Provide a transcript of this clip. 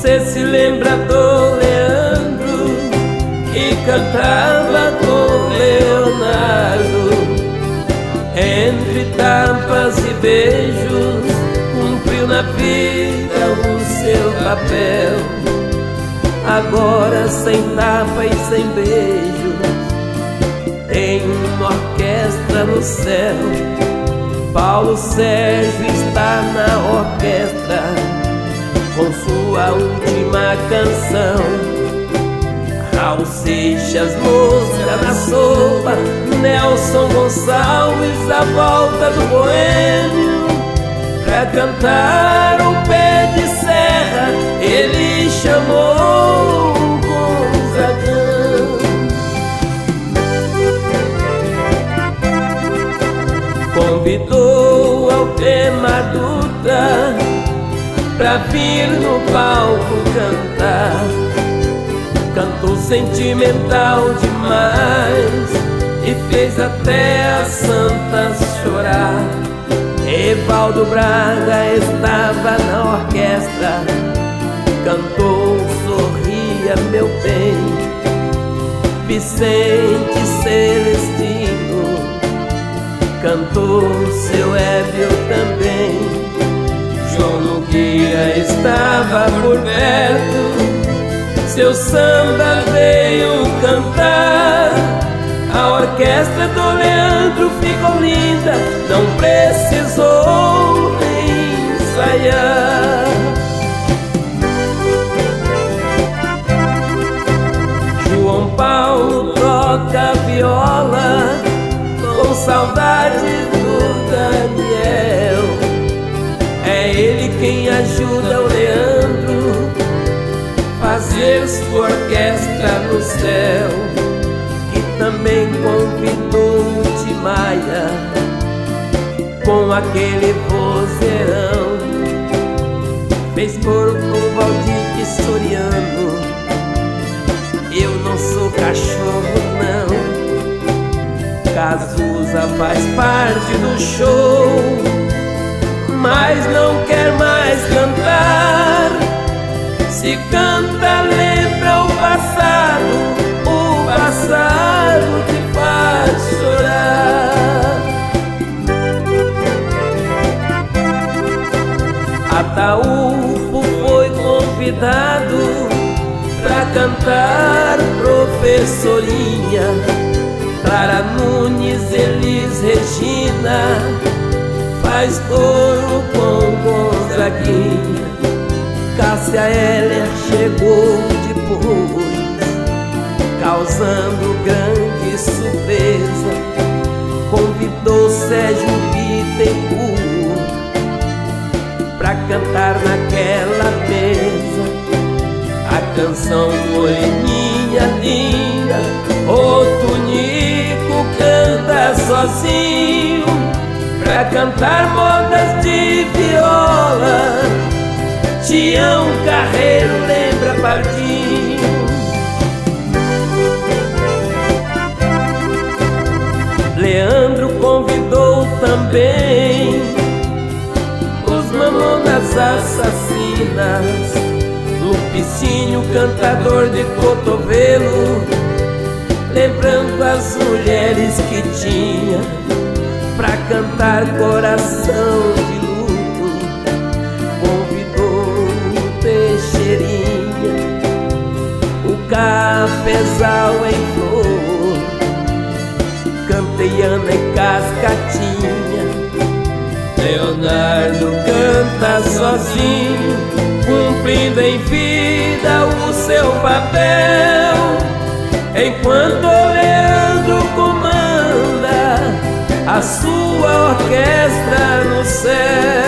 Você se lembra do Leandro que cantava com Leonardo? Entre tapas e beijos cumpriu na vida o seu papel. Agora sem tapa e sem beijo tem uma orquestra no céu. Paulo Sérgio está na orquestra com sua última canção. Raul Seixas, mosca na sopa, Nelson Gonçalves, a volta do boêmio. Pra cantar o pé de serra, ele chamou o Gonzagão. Convidou Aldemar Dutra pra vir no palco cantar. Cantou sentimental demais e fez até as santas chorar. Evaldo Braga estava na orquestra, cantou Sorria Meu Bem. Vicente Celestino cantou Seu Ébio também. João Nogueira estava por perto, seu samba veio cantar. A orquestra do Leandro ficou linda, não precisou ensaiar. João Paulo toca viola com saudade do Daniel. É ele quem ajuda o Leandro fazer sua orquestra no céu. E também convidou o Tim Maia com aquele vozeirão. Fez coro com Valdir Soriano. Eu não sou cachorro não. Cazuza faz parte do show, mas não quer mais cantar. Se canta lembra o passado te faz chorar. Ataúfo foi convidado pra cantar Professorinha. Clara Nunes, Elis Regina faz coro com Gonzaguinha. Cássia Eller chegou depois, causando grande surpresa. Convidou Sérgio Bittencourt pra cantar naquela mesa a canção Moreninha Linda. O Tunico canta sozinho pra cantar modas de viola. Tião Carreiro lembra Pardinho. Leandro convidou também os Mamonas Assassinas. Lupicínio, cantador de cotovelo, lembrando as mulheres que tinha pra cantar Coração de Luto. Convidou o Teixeirinha, o Cafezal em flor, Canteiana e Cascatinha. Leonardo canta sozinho, cumprindo em vida o seu papel, enquanto Leandro comanda a sua orquestra no céu.